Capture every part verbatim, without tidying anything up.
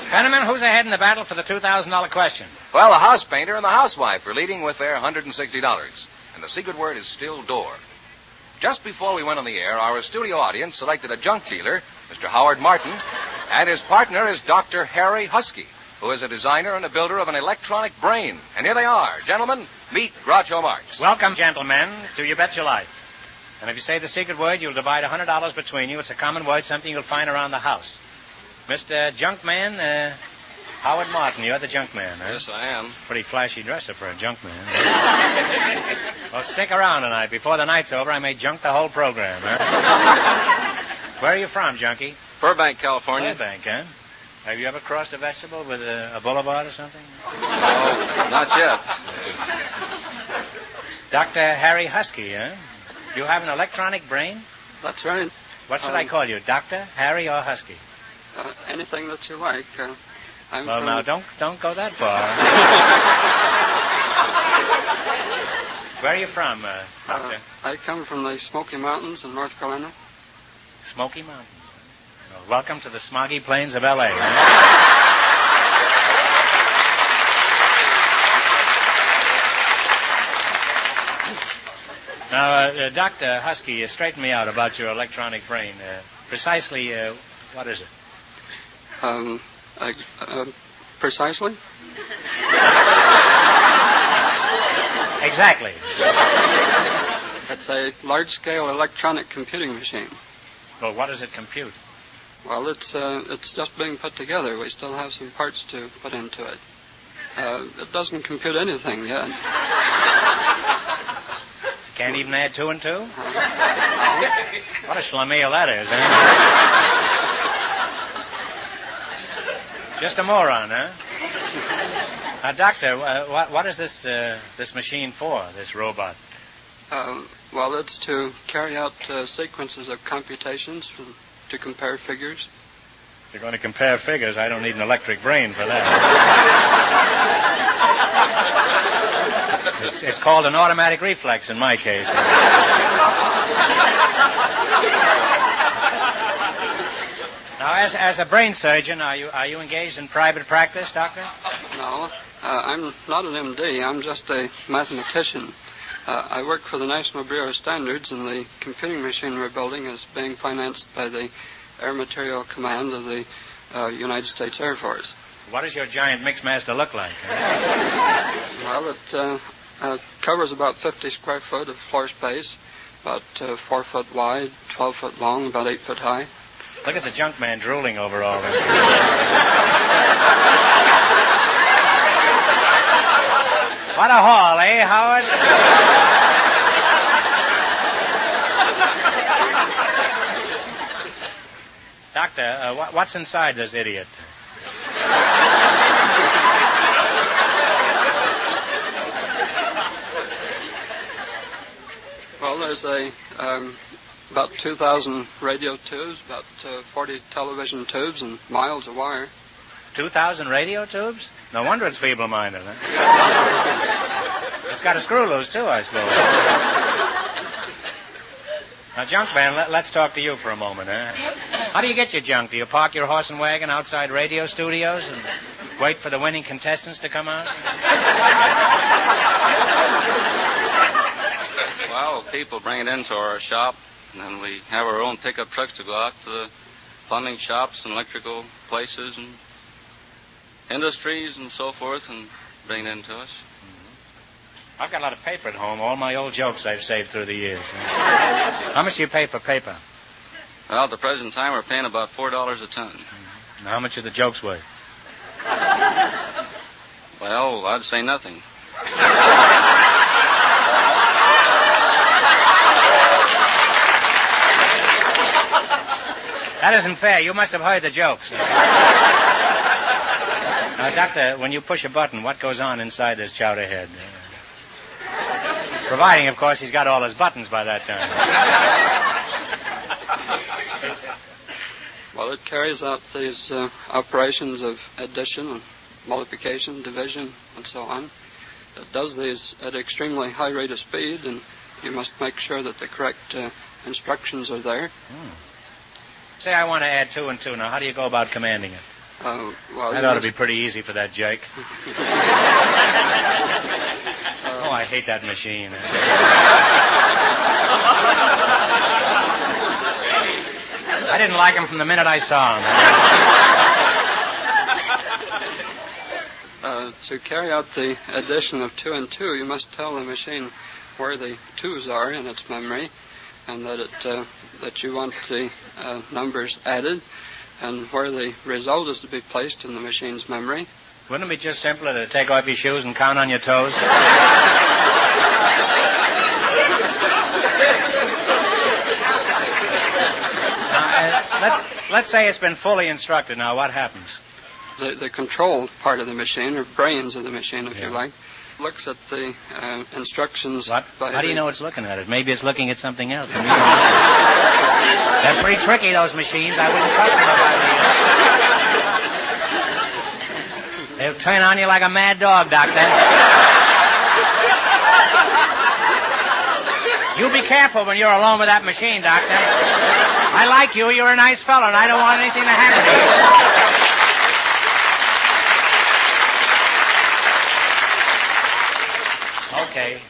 Fenneman, who's ahead in the battle for the two thousand dollars question? Well, the house painter and the housewife are leading with their one hundred sixty dollars. And the secret word is still door. Just before we went on the air, our studio audience selected a junk dealer, Mister Howard Martin, and his partner is Doctor Harry Husky, who is a designer and a builder of an electronic brain. And here they are. Gentlemen, meet Groucho Marx. Welcome, gentlemen, to You Bet Your Life. And if you say the secret word, you'll divide one hundred dollars between you. It's a common word, something you'll find around the house. Mister Junkman, uh, Howard Martin, you're the junkman, huh? Yes, I am. Pretty flashy dresser for a junkman. Well, stick around tonight. Before the night's over, I may junk the whole program, huh? Where are you from, junkie? Burbank, California. Burbank, huh? Have you ever crossed a vegetable with a, a boulevard or something? No, not yet. Doctor Harry Husky, huh? You have an electronic brain? That's right. What should um, I call you, Doctor, Harry, or Husky? Uh, anything that you like. Uh, I'm well, from... now, don't don't go that far. Where are you from, uh, Doctor? Uh, I come from the Smoky Mountains in North Carolina. Smoky Mountains. Well, welcome to the smoggy plains of L A Huh? Now, uh, uh, Doctor Husky, uh, straighten me out about your electronic brain. Uh, precisely, uh, what is it? Um, uh, uh, precisely? Exactly. It's a large-scale electronic computing machine. Well, what does it compute? Well, it's uh, it's just being put together. We still have some parts to put into it. Uh, it doesn't compute anything yet. Can't even add two and two? Uh, what a schlemiel that is, huh? Just a moron, huh? Now, Doctor, uh, what, what is this uh, this machine for, this robot? Uh, well, it's to carry out uh, sequences of computations from, to compare figures. If you're going to compare figures, I don't need an electric brain for that. it's, it's called an automatic reflex in my case. Now, as as a brain surgeon, are you are you engaged in private practice, Doctor? No, uh, I'm not an M D. I'm just a mathematician. Uh, I work for the National Bureau of Standards, and the computing machine we're building is being financed by the Air Material Command of the uh, United States Air Force. What does your giant mixmaster look like? Well, it uh, uh, covers about fifty square foot of floor space, about uh, four foot wide, twelve foot long, about eight foot high. Look at the junk man drooling over all this. What a haul, eh, Howard? Doctor, uh, wh- what's inside this idiot? Well, there's a um, about two thousand radio tubes, about uh, forty television tubes, and miles of wire. two thousand radio tubes? No wonder it's feeble-minded, huh? It's got a screw loose, too, I suppose. Now, Junkman, let, let's talk to you for a moment, huh? How do you get your junk? Do you park your horse and wagon outside radio studios and wait for the winning contestants to come out? Well, people bring it into our shop, and then we have our own pickup trucks to go out to the plumbing shops and electrical places and industries and so forth and bring it into us. Mm-hmm. I've got a lot of paper at home, all my old jokes I've saved through the years. How much do you pay for paper? Well, at the present time, we're paying about four dollars a ton. Mm-hmm. Now, how much are the jokes worth? Well, I'd say nothing. That isn't fair. You must have heard the jokes. Now, Doctor, when you push a button, what goes on inside this chowder head? Uh, providing, of course, he's got all his buttons by that time. Well, it carries out these uh, operations of addition and multiplication, division, and so on. It does these at an extremely high rate of speed, and you must make sure that the correct uh, instructions are there. Hmm. Say I want to add two and two. Now, how do you go about commanding it? Uh, well, That ought to be pretty easy for that Jake. Oh, I hate that machine. I didn't like him from the minute I saw him. Uh, to carry out the addition of two and two, you must tell the machine where the twos are in its memory, and that it uh, that you want the uh, numbers added, and where the result is to be placed in the machine's memory. Wouldn't it be just simpler to take off your shoes and count on your toes? Now, uh, let's let's say it's been fully instructed. Now, what happens? The, the control part of the machine, or brains of the machine, if Yeah. you like, looks at the uh, instructions. What? By How do you the- know it's looking at it? Maybe it's looking at something else. And you don't know. They're pretty tricky, those machines. I wouldn't trust them about me. They'll turn on you like a mad dog, Doctor. You be careful when you're alone with that machine, Doctor. I like you. You're a nice fellow, and I don't want anything to happen to you. Okay.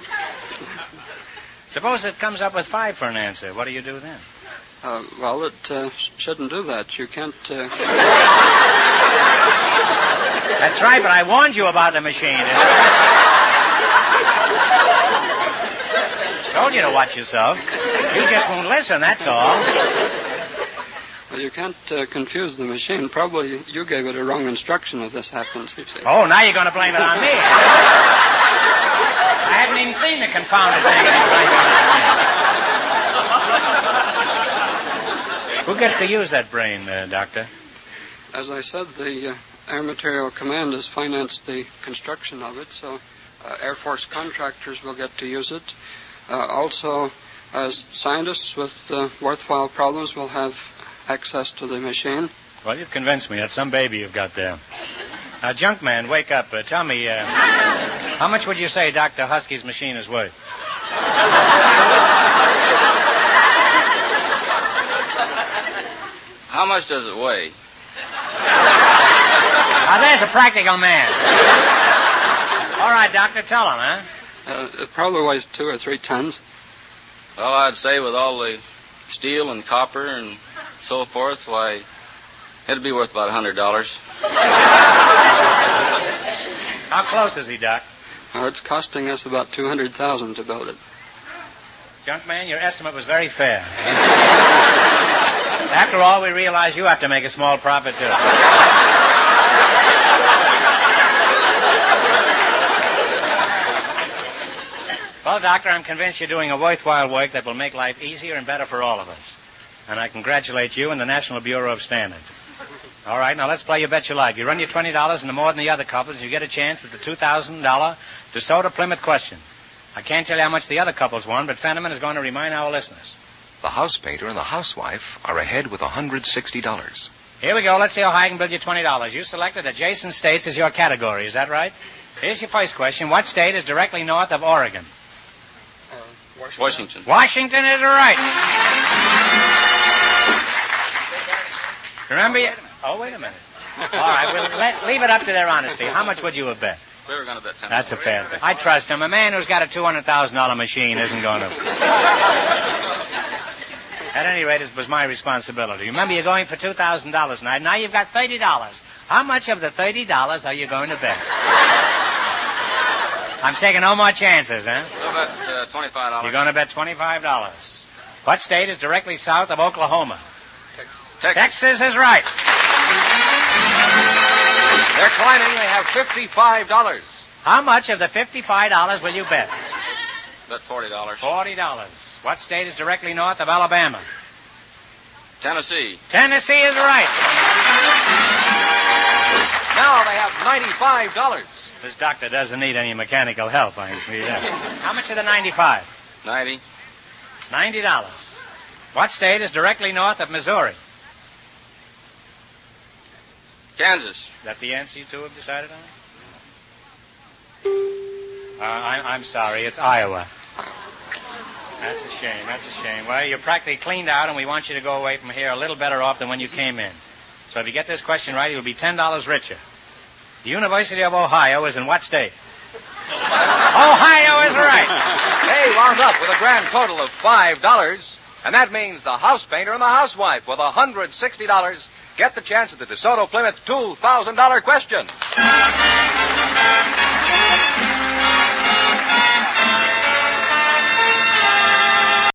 Suppose it comes up with five for an answer. What do you do then? Uh, well, it uh, sh- shouldn't do that. You can't... Uh... That's right, but I warned you about the machine. Told you to watch yourself. You just won't listen, that's all. Well, you can't uh, confuse the machine. Probably you gave it a wrong instruction if this happens, you see. Oh, now you're going to blame it on me. I haven't even seen the confounded thing. Who gets to use that brain, uh, Doctor? As I said, the uh, Air Material Command has financed the construction of it, so uh, Air Force contractors will get to use it. Uh, also, as scientists with uh, worthwhile problems will have access to the machine. Well, you've convinced me. That's some baby you've got there. Now, Junkman, wake up. Uh, tell me, uh, how much would you say Doctor Husky's machine is worth? How much does it weigh? Now, there's a practical man. All right, Doctor, tell him, huh? Uh, it probably weighs two or three tons. Well, I'd say with all the steel and copper and so forth, why, it'd be worth about a hundred dollars. How close is he, Doc? Uh, it's costing us about two hundred thousand dollars to build it. Junkman, your estimate was very fair. After all, we realize you have to make a small profit, too. Well, Doctor, I'm convinced you're doing a worthwhile work that will make life easier and better for all of us. And I congratulate you and the National Bureau of Standards. All right, now let's play You Bet Your Life. You run your twenty dollars into more than the other couples, you get a chance at the two thousand dollars DeSoto Plymouth question. I can't tell you how much the other couples won, but Fenneman is going to remind our listeners. The house painter and the housewife are ahead with one hundred sixty dollars. Here we go. Let's see how high I can build you twenty dollars. You selected adjacent states as your category. Is that right? Here's your first question. What state is directly north of Oregon? Uh, Washington. Washington. Washington is right. Remember you... Oh, wait a minute. All right, well, let, leave it up to their honesty. How much would you have bet? We were going to bet ten. That's a fair bet. I trust him. A man who's got a two hundred thousand dollars machine isn't going to... At any rate, it was my responsibility. Remember, you're going for two thousand dollars tonight. Now you've got thirty dollars. How much of the thirty dollars are you going to bet? I'm taking no more chances, huh? We'll bet uh, twenty-five dollars. You're going to bet twenty-five dollars. What state is directly south of Oklahoma? Texas. Texas is right. They're climbing. They have fifty-five dollars. How much of the fifty-five dollars will you bet? Bet forty dollars. forty dollars. What state is directly north of Alabama? Tennessee. Tennessee is right. Now they have ninety-five dollars. This doctor doesn't need any mechanical help, I can see that. How much of the ninety-five? Ninety. ninety dollars. What state is directly north of Missouri? Kansas. Is that the answer you two have decided on? Uh, I, I'm sorry, it's Iowa. That's a shame, that's a shame. Well, you're practically cleaned out, and we want you to go away from here a little better off than when you came in. So if you get this question right, you'll be ten dollars richer. The University of Ohio is in what state? Ohio is right. They wound up with a grand total of five dollars, and that means the house painter and the housewife with one hundred sixty dollars get the chance at the DeSoto Plymouth two thousand dollars question.